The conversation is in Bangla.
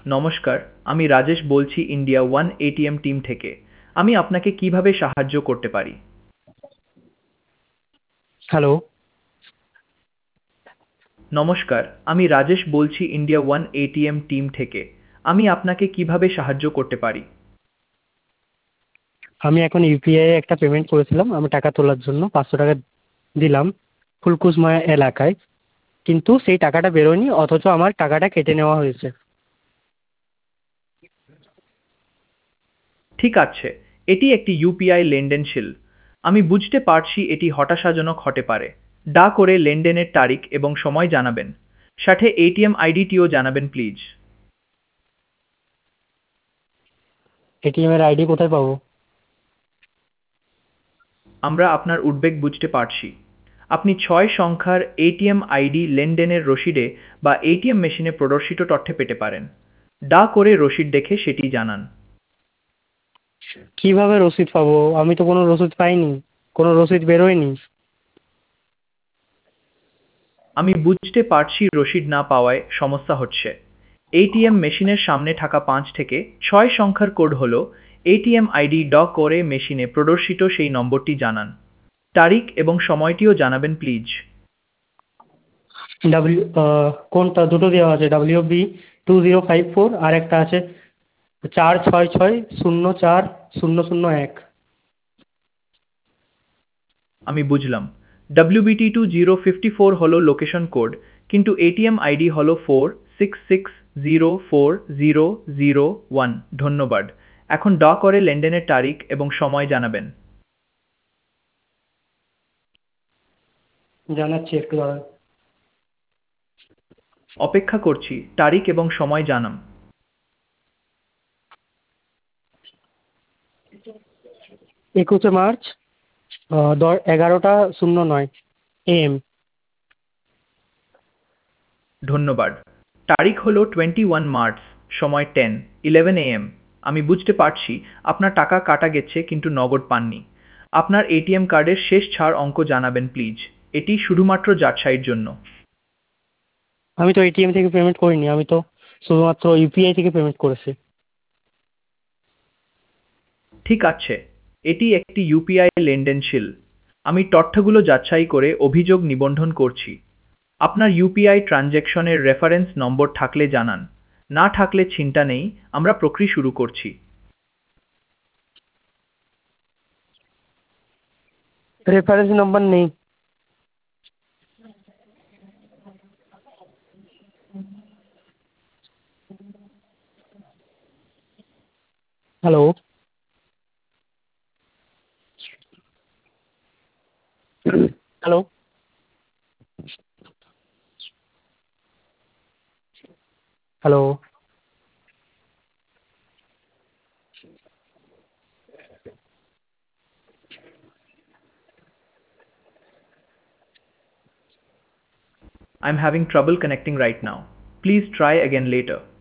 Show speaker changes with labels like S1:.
S1: নমস্কার, আমি রাজেশ বলছি ইন্ডিয়া ওয়ান এটিএম টিম থেকে। আমি আপনাকে কিভাবে সাহায্য করতে পারি?
S2: হ্যালো।
S1: নমস্কার, আমি রাজেশ বলছি ইন্ডিয়া ওয়ান এটিএম টিম থেকে। আমি আপনাকে কিভাবে সাহায্য করতে পারি?
S2: আমি এখন ইউপিআই একটা পেমেন্ট করেছিলাম, আমি টাকা তোলার জন্য 500 টাকা দিলাম ফুলকুসমা এলাকায়, কিন্তু সেই টাকাটা বেরোয়নি, অথচ আমার টাকাটা কেটে নেওয়া হয়েছে।
S1: ঠিক আছে, এটি একটি ইউপিআই লেনদেনশীল। আমি বুঝতে পারছি এটি হতাশাজনক হতে পারে। দয়া করে লেনদেনের তারিখ এবং সময় জানাবেন। সাথে এটিএম আইডিটিও জানাবেন প্লিজ।
S2: এটিএম এর আইডি কোথায় পাবো?
S1: আমরা আপনার উদ্বেগ বুঝতে পারছি। আপনি 6 সংখ্যার এটিএম আইডি লেনদেনের রসিদে বা এটিএম মেশিনে প্রদর্শিত তথ্যে পেতে পারেন। দয়া করে রসিদ দেখে সেটি জানান।
S2: কিভাবে রসিদ পাবো? আমি তো কোনো রসিদ পাইনি, কোনো রসিদ বেরোয়নি।
S1: আমি বুঝতে পারছি রসিদ না পাওয়ায় সমস্যা হচ্ছে। এটিএম মেশিনের সামনে থাকা 5 থেকে 6 সংখ্যার কোড হল এটিএম আইডি করে মেশিনে প্রদর্শিত সেই নম্বরটি জানান। তারিখ এবং সময়টিও জানাবেন প্লিজ।
S2: ডাব্লিউ কোনটা? দুটো দেওয়া আছে, WB2054, আর একটা আছে 4660401।
S1: আমি বুঝলাম। WBT2054 হলো লোকেশন কোড, কিন্তু এটিএম আইডি হলো 46604001। ধন্যবাদ। এখন করে লেনদেনের তারিখ এবং সময় জানাবেন।
S2: জানাচ্ছি, একটু দাঁড়ান।
S1: অপেক্ষা করছি, তারিখ এবং সময় জানান।
S2: 21শে মার্চ, 11:09 AM।
S1: ধন্যবাদ। তারিখ হলো 21 মার্চ, সময় 10:11 AM। আমি বুঝতে পারছি আপনার টাকা কাটা গেছে কিন্তু নগদ পাননি। আপনার এটিএম কার্ডের শেষ 4 অঙ্ক জানাবেন প্লিজ। এটি শুধুমাত্র যাচাইয়ের জন্য।
S2: আমি তো এটিএম থেকে পেমেন্ট করিনি, আমি তো শুধুমাত্র ইউপিআই থেকে পেমেন্ট করেছি।
S1: ঠিক আছে, এটি একটি ইউপিআই লেনদেনশীল। আমি তথ্যগুলো যাচাই করে অভিযোগ নিবন্ধন করছি। আপনার ইউপিআই ট্রানজ্যাকশনের রেফারেন্স নম্বর থাকলে জানান। না থাকলে চিন্তা নেই, আমরা প্রক্রিয়া শুরু করছি।
S2: রেফারেন্স নাম্বার নেই। Hello. Hello. Hello.
S1: I'm having trouble connecting right now. Please try again later.